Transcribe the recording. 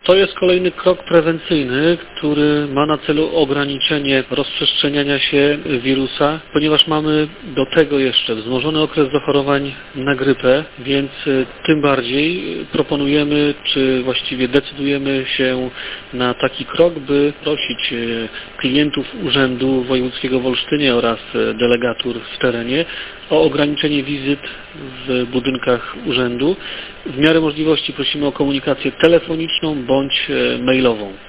To jest kolejny krok prewencyjny, który ma na celu ograniczenie rozprzestrzeniania się wirusa, ponieważ mamy do tego jeszcze wzmożony okres zachorowań na grypę, więc tym bardziej proponujemy, czy właściwie decydujemy się na taki krok, by prosić klientów Urzędu Wojewódzkiego w Olsztynie oraz delegatur w terenie o ograniczenie wizyt w budynkach urzędu. W miarę możliwości prosimy o komunikację telefoniczną bądź mailową.